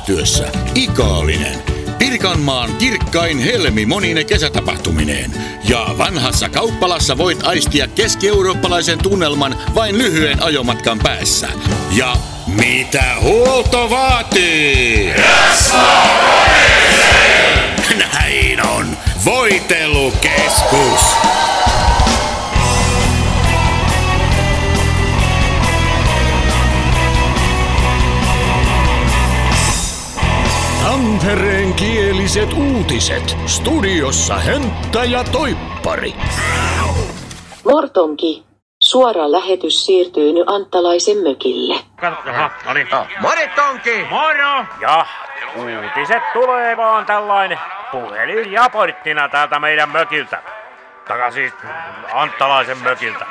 yhteistyössä Ikaalinen, Pirkanmaan kirkkain helmi monine kesätapahtumineen. Ja vanhassa kauppalassa voit aistia keski-eurooppalaisen tunnelman vain lyhyen ajomatkan päässä. Ja mitä huolto vaatii? Näin on! Voitelukeskus! Tampereen kieliset uutiset. Studiossa Hönttä ja Toippari. Mortonki. Suora lähetys siirtyy nyt Anttalaisen mökille. Jaha, no niin. Moritonki! Moro! Ja uutiset tulee vaan tällainen puhelin raporttina täältä meidän mökiltä. Siis Anttalaisen mökiltä.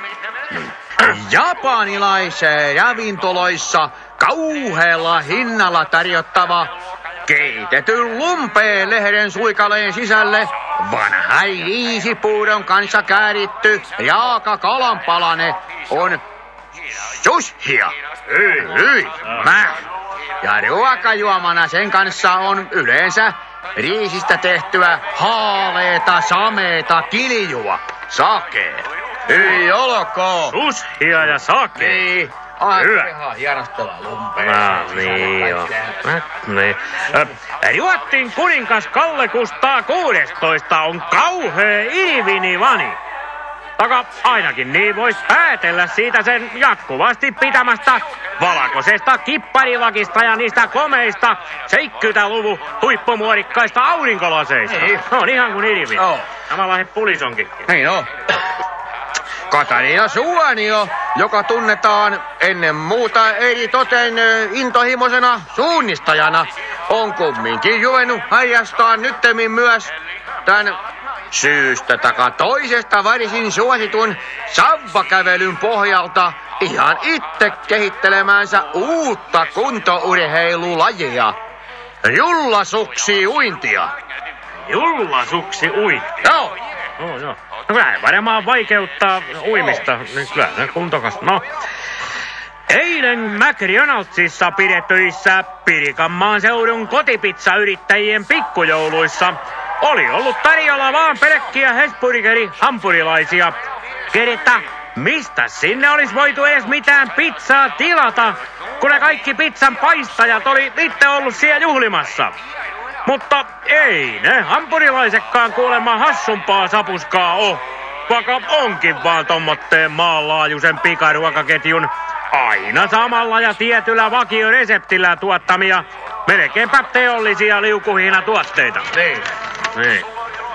Japanilaiseen ravintoloissa kauhealla hinnalla tarjottava keitetyn lumpeen-lehden suikaleen sisälle vanha riisipuudon kanssa kääritty raaka kalanpalane on sushia. Hyi, ja ruokajuomana sen kanssa on yleensä riisistä tehtyä haaleeta, sameeta kiljua. Sake. Ei olkoon. Sushia ja sake. Niin. Hyvä. Hienostella lumpeen. Niin joo. Niin. Ruotsin kuningas Kalle Kustaa 16 on kauhea ilvinivani. Ainakin niin vois päätellä siitä sen jatkuvasti pitämästä valkoisesta kipparilakista ja niistä komeista 70-luvun huippumuodikkaista aurinkolaseista. Niin. On ihan kuin ilvi. Joo. Samanlainen pulisonkin. Niin on. Katarina Suonio, joka tunnetaan ennen muuta eritoten intohimoisena suunnistajana, on kumminkin ruvennut harjastaa nyttemmin myös tän syystä toisesta varsin suositun savvakävelyn pohjalta ihan itse kehittelemäänsä uutta kuntourheilulajia. Jullasuksi uintia. Jullasuksi uintia? Joo. Oh, joo. No kyllä varmaan vaikeuttaa uimista. Kyllä kuntokas. No. Eilen McDonaldsissa pidettyissä Pirkanmaan seudun kotipizzayrittäjien pikkujouluissa oli ollut tarjolla vaan pelkkiä Hesburgeri-hampurilaisia. Kerta, mistä sinne olisi voitu edes mitään pizzaa tilata, kun ne kaikki pizzan paistajat oli itse ollut siellä juhlimassa. Mutta ei ne hampurilaisetkaan kuulemma hassumpaa sapuskaa oo, vaikka onkin vaan tommotteen maanlaajuisen pikaruokaketjun aina samalla ja tietyllä vakioreseptillä tuottamia melkeinpä teollisia liukuhihnatuotteita. Niin.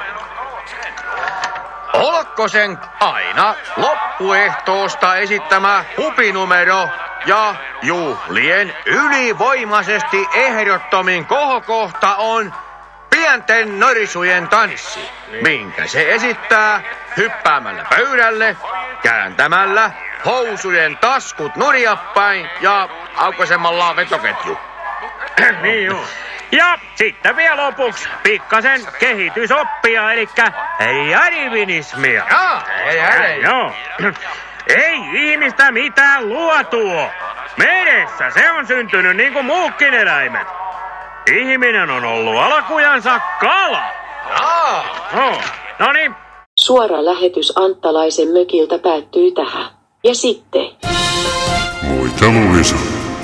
Olkkosen aina loppuehtoosta esittämä hupinumero ja juhlien ylivoimaisesti ehdottomin kohokohta on pienten norisujen tanssi, minkä se esittää hyppäämällä pöydälle, kääntämällä housujen taskut nurjapäin ja aukaisemalla vetoketju. Niin joo. Ja sitten vielä lopuksi pikkasen kehitysoppia, elikkä darwinismia. Joo. Ei ihmistä mitään luotua. Meressä se on syntynyt niin kuin muukin eläimet. Ihminen on ollut alkujansa kala. No niin. Suora lähetys Anttalaisen mökiltä päättyy tähän. Ja sitten... Voiteluvisa.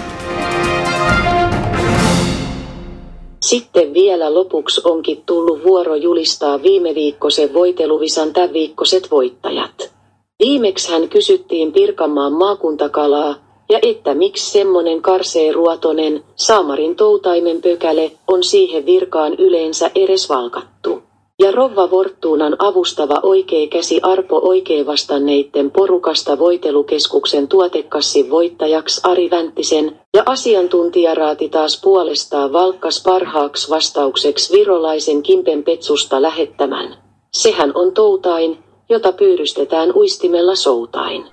Sitten vielä lopuksi onkin tullut vuoro julistaa viime viikkoisen voiteluvisan tämänviikkoiset voittajat. Viimeksi hän kysyttiin Pirkanmaan maakuntakalaa, ja että miksi semmonen karseeruotonen, saamarin toutaimen pökäle on siihen virkaan yleensä edes valkattu. Ja Rouva Vorttuunan avustava oikea käsi Arpo oikein vastanneitten porukasta voitelukeskuksen tuotekassin voittajaksi Ari Vänttisen, ja asiantuntijaraati taas puolestaan valkkas parhaaksi vastaukseksi virolaisen Kimpen Petsusta lähettämän. Sehän on toutain, jota pyydystetään uistimella soutain.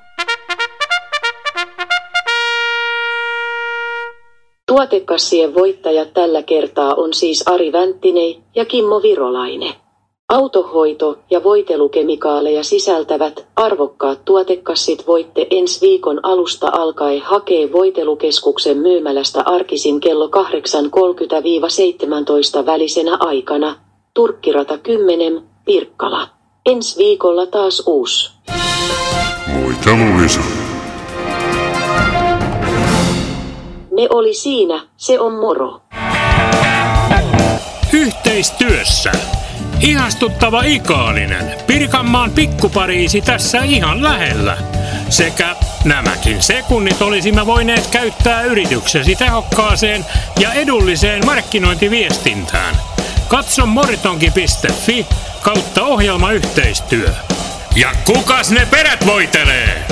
Tuotekassien voittajat tällä kertaa on siis Ari Vänttinen ja Kimmo Virolainen. Autohoito- ja voitelukemikaaleja sisältävät arvokkaat tuotekassit voitte ensi viikon alusta alkaen hakea voitelukeskuksen myymälästä arkisin kello 8.30–17 välisenä aikana. Turkkirata 10, Pirkkala. Ensi viikolla taas uusi. Voiteluvisa. Ne oli siinä, se on moro. Yhteistyössä. Ihastuttava Ikaallinen. Pirkanmaan Pikkupariisi tässä ihan lähellä. Sekä nämäkin sekunnit olisimme voineet käyttää yrityksesi tehokkaaseen ja edulliseen markkinointiviestintään. Katso moritonki.fi/ohjelmayhteistyö. Ja kukas ne perät voitelee?